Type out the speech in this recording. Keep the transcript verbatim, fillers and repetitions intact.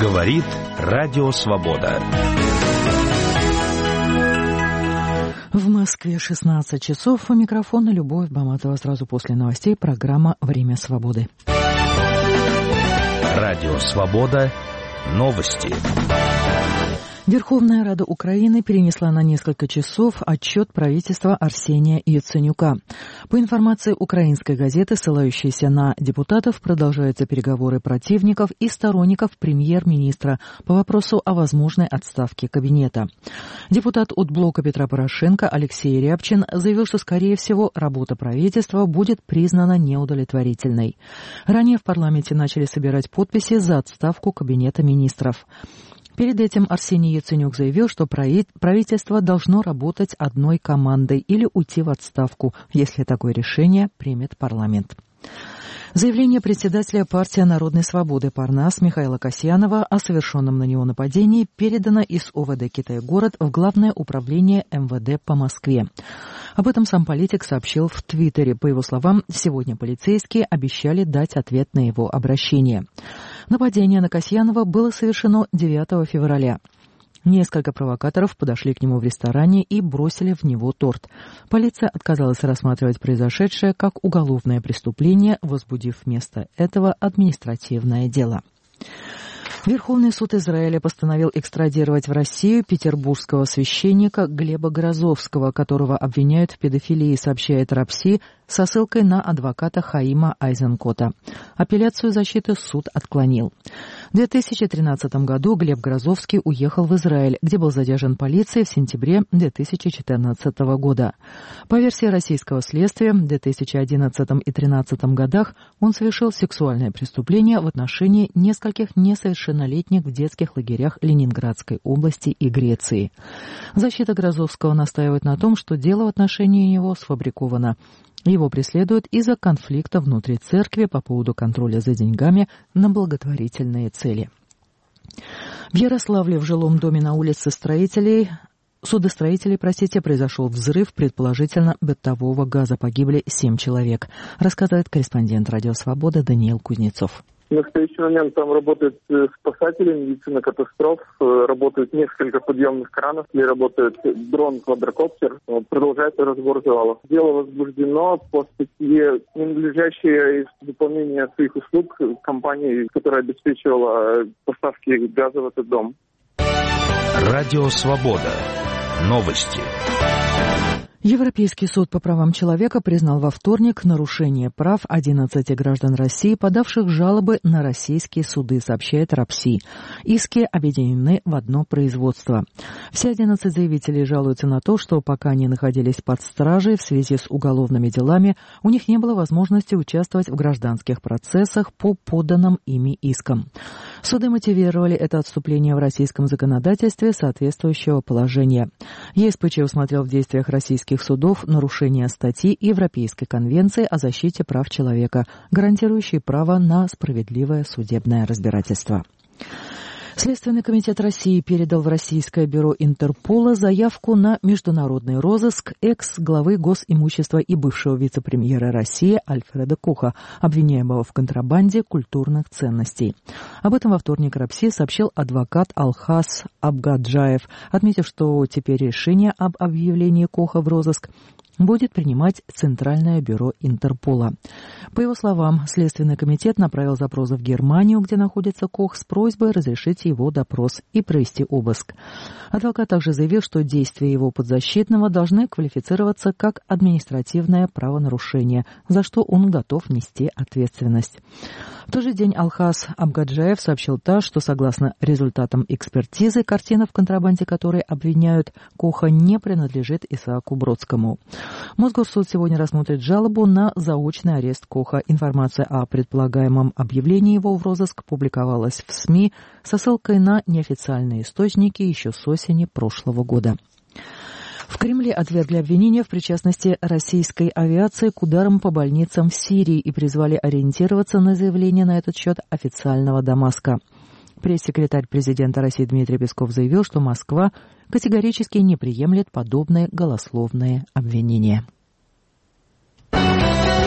Говорит Радио Свобода. В Москве шестнадцать часов. У микрофона Любовь Баматова. Сразу после новостей программа «Время свободы». Радио Свобода. Новости. Верховная Рада Украины перенесла на несколько часов отчет правительства Арсения Яценюка. По информации украинской газеты, ссылающейся на депутатов, продолжаются переговоры противников и сторонников премьер-министра по вопросу о возможной отставке кабинета. Депутат от блока Петра Порошенко Алексей Рябчин заявил, что, скорее всего, работа правительства будет признана неудовлетворительной. Ранее в парламенте начали собирать подписи за отставку кабинета министров. Перед этим Арсений Яценюк заявил, что правительство должно работать одной командой или уйти в отставку, если такое решение примет парламент. Заявление председателя партии Народной свободы Парнас Михаила Касьянова о совершенном на него нападении передано из ОВД Китай-город в Главное управление эм вэ дэ по Москве. Об этом сам политик сообщил в Твиттере. По его словам, сегодня полицейские обещали дать ответ на его обращение. Нападение на Касьянова было совершено девятого февраля. Несколько провокаторов подошли к нему в ресторане и бросили в него торт. Полиция отказалась рассматривать произошедшее как уголовное преступление, возбудив вместо этого административное дело. Верховный суд Израиля постановил экстрадировать в Россию петербургского священника Глеба Грозовского, которого обвиняют в педофилии, сообщает РАПСИ, со ссылкой на адвоката Хаима Айзенкота. Апелляцию защиты суд отклонил. В две тысячи тринадцатом году Глеб Грозовский уехал в Израиль, где был задержан полицией в сентябре две тысячи четырнадцатого года. По версии российского следствия, в две тысячи одиннадцатом и две тысячи тринадцатом годах он совершил сексуальное преступление в отношении нескольких несовершеннолетних в детских лагерях Ленинградской области и Греции. Защита Грозовского настаивает на том, что дело в отношении него сфабриковано. Его преследуют из-за конфликта внутри церкви по поводу контроля за деньгами на благотворительные цели. В Ярославле в жилом доме на улице строителей, судостроителей, простите, произошел взрыв, предположительно, бытового газа. Погибли семь человек, рассказывает корреспондент Радио Свобода Даниил Кузнецов. В настоящий момент там работают спасатели, медицина катастроф, работают несколько подъемных кранов, и работает дрон-квадрокоптер. Продолжается разбор завалов. Дело возбуждено по статье, ненадлежащее выполнение своих услуг компании, которая обеспечивала поставки газа в этот дом. Радио Свобода. Новости. Европейский суд по правам человека признал во вторник нарушение прав одиннадцати граждан России, подавших жалобы на российские суды, сообщает РАПСИ. Иски объединены в одно производство. Все одиннадцать заявителей жалуются на то, что пока они находились под стражей в связи с уголовными делами, у них не было возможности участвовать в гражданских процессах по поданным ими искам. Суды мотивировали это отступление в российском законодательстве соответствующего положения. ЕСПЧ усмотрел в действиях российских судов нарушение статьи Европейской конвенции о защите прав человека, гарантирующей право на справедливое судебное разбирательство. Следственный комитет России передал в Российское бюро Интерпола заявку на международный розыск экс-главы Госимущества и бывшего вице-премьера России Альфреда Коха, обвиняемого в контрабанде культурных ценностей. Об этом во вторник РАПСИ сообщил адвокат Алхас Абгаджаев, отметив, что теперь решение об объявлении Коха в розыск будет принимать Центральное бюро Интерпола. По его словам, Следственный комитет направил запрос в Германию, где находится Кох, с просьбой разрешить его допрос и провести обыск. Адвокат также заявил, что действия его подзащитного должны квалифицироваться как административное правонарушение, за что он готов нести ответственность. В тот же день Алхас Абгаджаев сообщил ТАСС, что согласно результатам экспертизы, картина, в контрабанде которой обвиняют Коха, не принадлежит Исааку Бродскому. Мосгорсуд сегодня рассмотрит жалобу на заочный арест Коха. Информация о предполагаемом объявлении его в розыск публиковалась в СМИ со ссылкой на неофициальные источники еще с осени прошлого года. В Кремле отвергли обвинения в причастности российской авиации к ударам по больницам в Сирии и призвали ориентироваться на заявление на этот счет официального Дамаска. Пресс-секретарь президента России Дмитрий Песков заявил, что Москва категорически не приемлет подобные голословные обвинения.